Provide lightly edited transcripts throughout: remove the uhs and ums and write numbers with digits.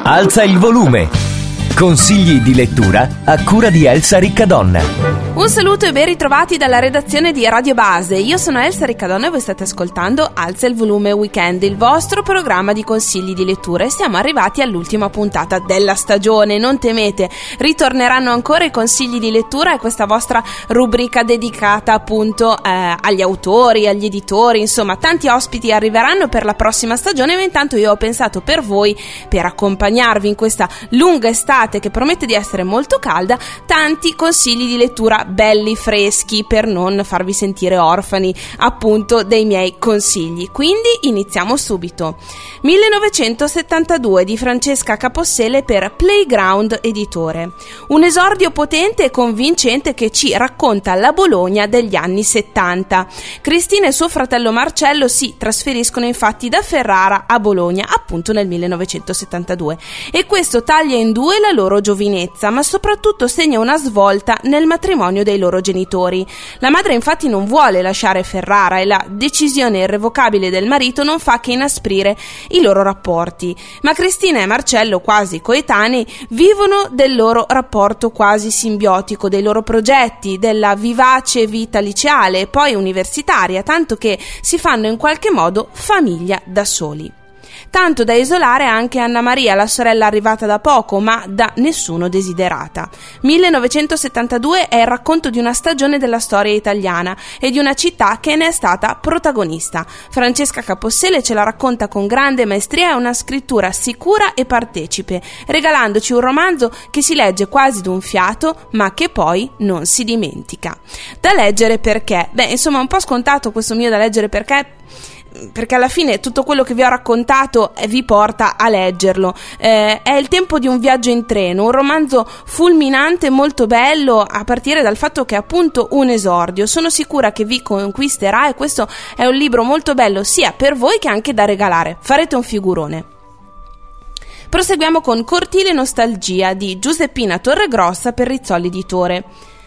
Alza il volume. Consigli di lettura a cura di Elsa Riccadonna. Un saluto e ben ritrovati dalla redazione di Radio Base. Io sono Elsa Riccadonna e voi state ascoltando Alza il volume Weekend, il vostro programma di consigli di lettura, e siamo arrivati all'ultima puntata della stagione. Non temete, ritorneranno ancora i consigli di lettura e questa vostra rubrica dedicata appunto agli autori, agli editori, insomma tanti ospiti arriveranno per la prossima stagione, ma intanto io ho pensato per voi, per accompagnarvi in questa lunga estate che promette di essere molto calda, tanti consigli di lettura belli freschi per non farvi sentire orfani appunto dei miei consigli. Quindi iniziamo subito. 1972 di Francesca Capossele per Playground Editore. Un esordio potente e convincente che ci racconta la Bologna degli anni 70. Cristina e suo fratello Marcello si trasferiscono infatti da Ferrara a Bologna appunto nel 1972 e questo taglia in due la loro giovinezza, ma soprattutto segna una svolta nel matrimonio dei loro genitori. La madre infatti non vuole lasciare Ferrara e la decisione irrevocabile del marito non fa che inasprire i loro rapporti, ma Cristina e Marcello, quasi coetanei, vivono del loro rapporto quasi simbiotico, dei loro progetti, della vivace vita liceale e poi universitaria, tanto che si fanno in qualche modo famiglia da soli. Tanto da isolare anche Anna Maria, la sorella arrivata da poco, ma da nessuno desiderata. 1972 è il racconto di una stagione della storia italiana e di una città che ne è stata protagonista. Francesca Capossele ce la racconta con grande maestria e una scrittura sicura e partecipe, regalandoci un romanzo che si legge quasi d'un fiato, ma che poi non si dimentica. Da leggere perché? Insomma, è un po' scontato questo mio da leggere perché alla fine tutto quello che vi ho raccontato vi porta a leggerlo. È il tempo di un viaggio in treno, un romanzo fulminante, molto bello, a partire dal fatto che è appunto un esordio. Sono sicura che vi conquisterà e questo è un libro molto bello sia per voi che anche da regalare. Farete un figurone. Proseguiamo con Cortile Nostalgia di Giuseppina Torregrossa per Rizzoli Editore.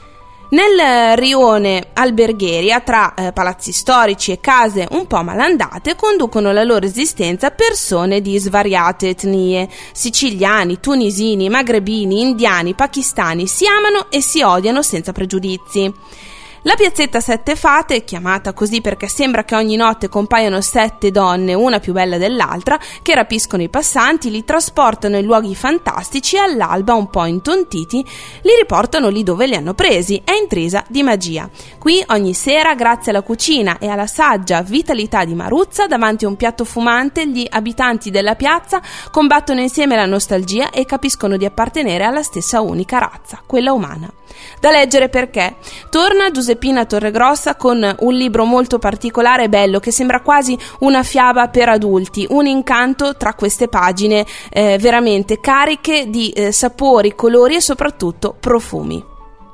Nel rione Albergheria, tra palazzi storici e case un po' malandate, conducono la loro esistenza persone di svariate etnie. Siciliani, tunisini, magrebini, indiani, pakistani si amano e si odiano senza pregiudizi. La piazzetta Sette Fate, chiamata così perché sembra che ogni notte compaiano 7 donne, una più bella dell'altra, che rapiscono i passanti, li trasportano in luoghi fantastici e all'alba, un po' intontiti, li riportano lì dove li hanno presi, è intrisa di magia. Qui ogni sera, grazie alla cucina e alla saggia vitalità di Maruzza, davanti a un piatto fumante, gli abitanti della piazza combattono insieme la nostalgia e capiscono di appartenere alla stessa unica razza, quella umana. Da leggere perché torna Giuseppina Torregrossa con un libro molto particolare e bello che sembra quasi una fiaba per adulti, un incanto tra queste pagine veramente cariche di sapori, colori e soprattutto profumi.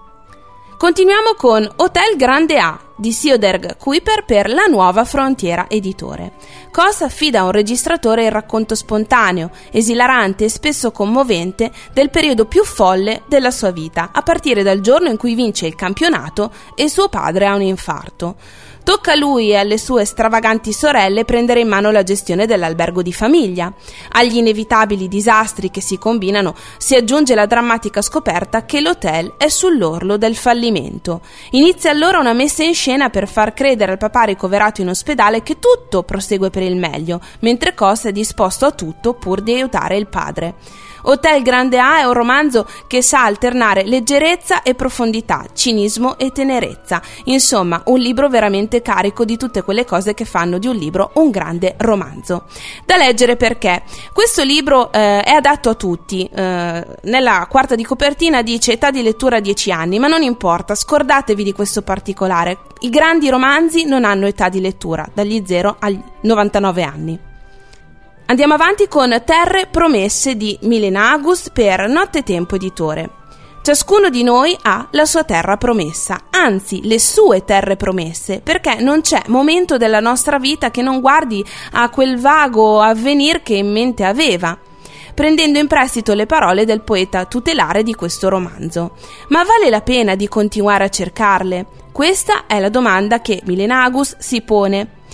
Continuiamo con Hotel Grande A di Sioderg Kuiper per La Nuova Frontiera Editore. Cosa affida a un registratore il racconto spontaneo, esilarante e spesso commovente del periodo più folle della sua vita, a partire dal giorno in cui vince il campionato e suo padre ha un infarto. Tocca a lui e alle sue stravaganti sorelle prendere in mano la gestione dell'albergo di famiglia. Agli inevitabili disastri che si combinano si aggiunge la drammatica scoperta che l'hotel è sull'orlo del fallimento. Inizia allora una messa in scena per far credere al papà ricoverato in ospedale che tutto prosegue per il meglio, mentre Cos è disposto a tutto pur di aiutare il padre. Hotel Grande A è un romanzo che sa alternare leggerezza e profondità, cinismo e tenerezza. Insomma, un libro veramente carico di tutte quelle cose che fanno di un libro un grande romanzo. Da leggere perché questo libro è adatto a tutti. Nella quarta di copertina dice età di lettura 10 anni, ma non importa, scordatevi di questo particolare. I grandi romanzi non hanno età di lettura, dagli 0 agli 99 anni. Andiamo avanti con Terre Promesse di Milena Agus per Nottetempo Editore. Ciascuno di noi ha la sua terra promessa, anzi le sue terre promesse, perché non c'è momento della nostra vita che non guardi a quel vago avvenir che in mente aveva, prendendo in prestito le parole del poeta tutelare di questo romanzo. Ma vale la pena di continuare a cercarle? Questa è la domanda che Milena Agus si pone.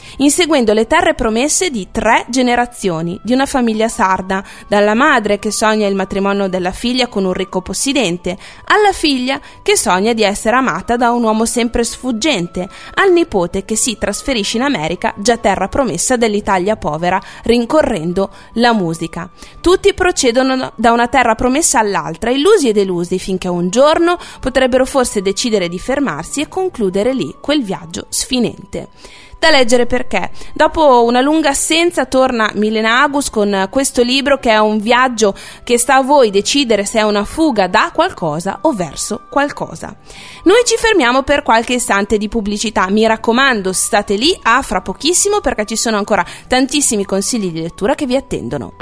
inseguendo le terre promesse di 3 generazioni di una famiglia sarda, dalla madre che sogna il matrimonio della figlia con un ricco possidente, alla figlia che sogna di essere amata da un uomo sempre sfuggente, al nipote che si trasferisce in America, già terra promessa dell'Italia povera, rincorrendo la musica. Tutti procedono da una terra promessa all'altra, illusi e delusi, finché un giorno potrebbero forse decidere di fermarsi e concludere lì quel viaggio sfinente. Da leggere perché, dopo una lunga assenza, torna Milena Agus con questo libro che è un viaggio che sta a voi decidere se è una fuga da qualcosa o verso qualcosa. Noi ci fermiamo per qualche istante di pubblicità, mi raccomando, state lì a fra pochissimo perché ci sono ancora tantissimi consigli di lettura che vi attendono.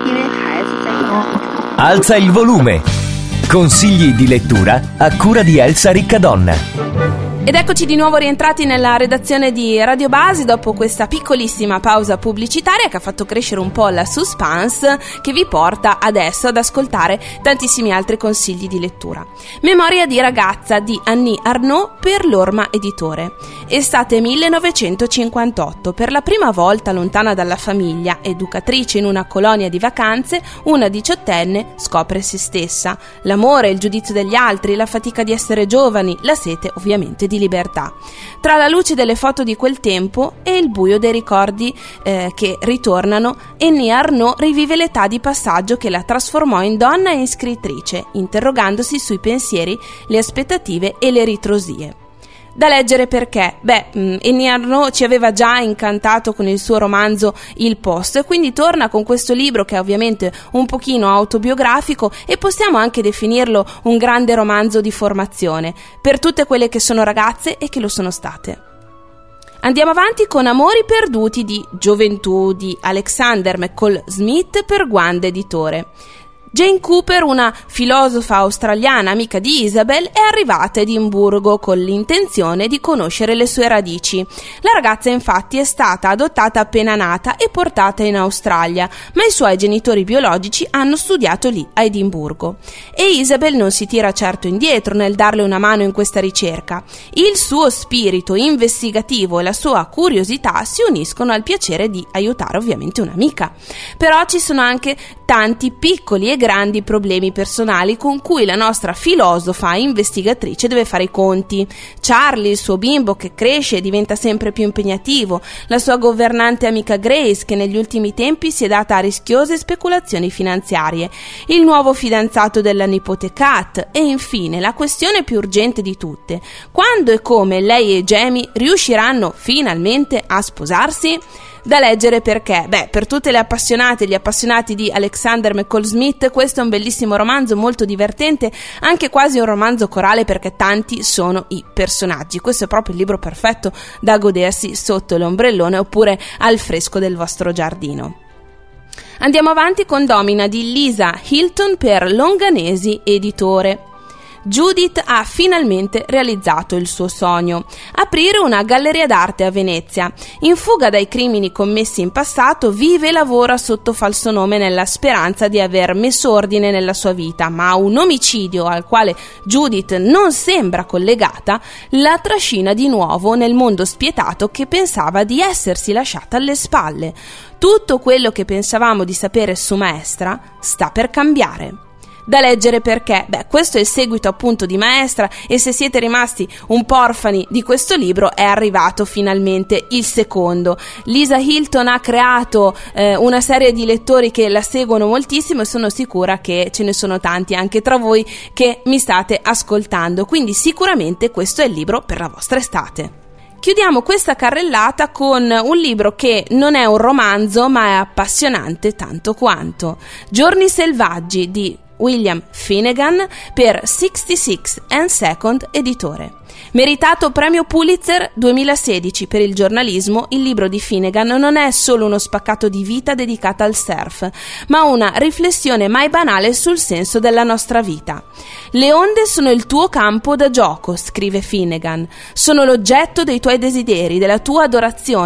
Alza il volume. Consigli di lettura a cura di Elsa Riccadonna. Ed eccoci di nuovo rientrati nella redazione di Radio Basi dopo questa piccolissima pausa pubblicitaria che ha fatto crescere un po' la suspense, che vi porta adesso ad ascoltare tantissimi altri consigli di lettura. Memoria di ragazza di Annie Arnaud per l'Orma Editore. Estate 1958. Per la prima volta lontana dalla famiglia, educatrice in una colonia di vacanze, una 18enne scopre se stessa. L'amore, il giudizio degli altri, la fatica di essere giovani, la sete ovviamente di libertà. Tra la luce delle foto di quel tempo e il buio dei ricordi che ritornano, Annie Arnaud rivive l'età di passaggio che la trasformò in donna e in scrittrice, interrogandosi sui pensieri, le aspettative e le ritrosie. Da leggere perché? Annie Arnaud ci aveva già incantato con il suo romanzo Il Posto e quindi torna con questo libro che è ovviamente un pochino autobiografico e possiamo anche definirlo un grande romanzo di formazione per tutte quelle che sono ragazze e che lo sono state. Andiamo avanti con Amori perduti di gioventù di Alexander McCall Smith per Guanda Editore. Jane Cooper, una filosofa australiana amica di Isabel, è arrivata a Edimburgo con l'intenzione di conoscere le sue radici. La ragazza infatti è stata adottata appena nata e portata in Australia, ma i suoi genitori biologici hanno studiato lì a Edimburgo. E Isabel non si tira certo indietro nel darle una mano in questa ricerca. Il suo spirito investigativo e la sua curiosità si uniscono al piacere di aiutare ovviamente un'amica. Però ci sono anche tanti piccoli e grandi problemi personali con cui la nostra filosofa investigatrice deve fare i conti. Charlie, il suo bimbo che cresce e diventa sempre più impegnativo, la sua governante amica Grace che negli ultimi tempi si è data a rischiose speculazioni finanziarie, il nuovo fidanzato della nipote Kat e infine la questione più urgente di tutte: quando e come lei e Jamie riusciranno finalmente a sposarsi? Da leggere perché, per tutte le appassionate e gli appassionati di Alexander McCall Smith questo è un bellissimo romanzo molto divertente, anche quasi un romanzo corale perché tanti sono i personaggi. Questo è proprio il libro perfetto da godersi sotto l'ombrellone oppure al fresco del vostro giardino. Andiamo avanti con Domina di Lisa Hilton per Longanesi Editore. Judith ha finalmente realizzato il suo sogno: aprire una galleria d'arte a Venezia. In fuga dai crimini commessi in passato, vive e lavora sotto falso nome nella speranza di aver messo ordine nella sua vita, ma un omicidio al quale Judith non sembra collegata la trascina di nuovo nel mondo spietato che pensava di essersi lasciata alle spalle. Tutto quello che pensavamo di sapere su Maestra sta per cambiare. Da leggere perché, questo è il seguito appunto di Maestra e se siete rimasti un po' orfani di questo libro è arrivato finalmente il secondo. Lisa Hilton ha creato una serie di lettori che la seguono moltissimo e sono sicura che ce ne sono tanti anche tra voi che mi state ascoltando, quindi sicuramente questo è il libro per la vostra estate. Chiudiamo questa carrellata con un libro che non è un romanzo ma è appassionante tanto quanto. Giorni selvaggi di William Finnegan per 66 and Second Editore. Meritato premio Pulitzer 2016 per il giornalismo, il libro di Finnegan non è solo uno spaccato di vita dedicata al surf, ma una riflessione mai banale sul senso della nostra vita. Le onde sono il tuo campo da gioco, scrive Finnegan, sono l'oggetto dei tuoi desideri, della tua adorazione,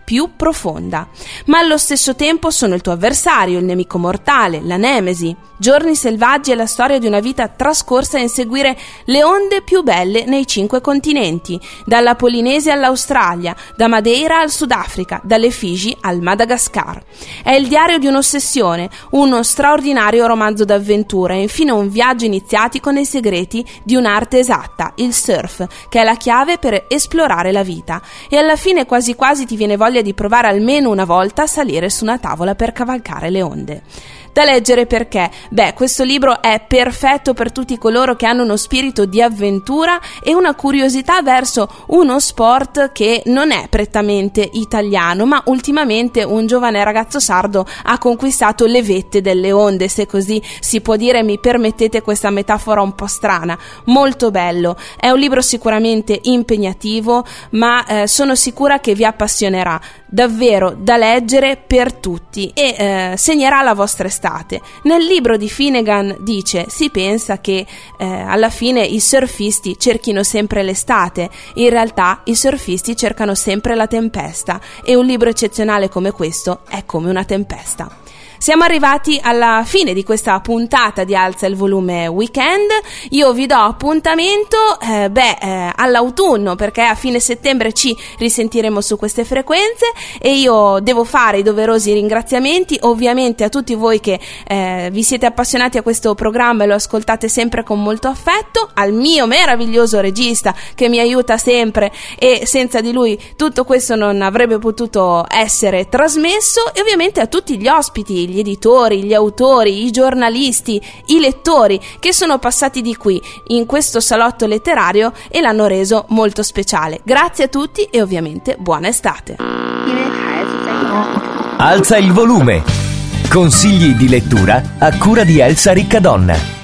più profonda. Ma allo stesso tempo sono il tuo avversario, il nemico mortale, la nemesi. Giorni selvaggi è la storia di una vita trascorsa a inseguire le onde più belle nei 5 continenti, dalla Polinesia all'Australia, da Madeira al Sudafrica, dalle Figi al Madagascar. È il diario di un'ossessione, uno straordinario romanzo d'avventura e infine un viaggio iniziatico nei segreti di un'arte esatta, il surf, che è la chiave per esplorare la vita. E alla fine quasi quasi ti viene voglia di provare almeno una volta a salire su una tavola per cavalcare le onde. Da leggere perché? Questo libro è perfetto per tutti coloro che hanno uno spirito di avventura e una curiosità verso uno sport che non è prettamente italiano, ma ultimamente un giovane ragazzo sardo ha conquistato le vette delle onde, se così si può dire, mi permettete questa metafora un po' strana. Molto bello, è un libro sicuramente impegnativo, ma sono sicura che vi appassionerà, davvero da leggere per tutti e segnerà la vostra estate. Nel libro di Finnegan dice: si pensa che alla fine i surfisti cerchino sempre l'estate, in realtà i surfisti cercano sempre la tempesta e un libro eccezionale come questo è come una tempesta. Siamo arrivati alla fine di questa puntata di Alza il Volume Weekend. Io vi do appuntamento all'autunno, perché a fine settembre ci risentiremo su queste frequenze e io devo fare i doverosi ringraziamenti ovviamente a tutti voi che vi siete appassionati a questo programma e lo ascoltate sempre con molto affetto, al mio meraviglioso regista che mi aiuta sempre e senza di lui tutto questo non avrebbe potuto essere trasmesso, e ovviamente a tutti gli ospiti, gli editori, gli autori, i giornalisti, i lettori che sono passati di qui in questo salotto letterario e l'hanno reso molto speciale. Grazie a tutti e ovviamente buona estate. Alza il volume. Consigli di lettura a cura di Elsa Riccadonna.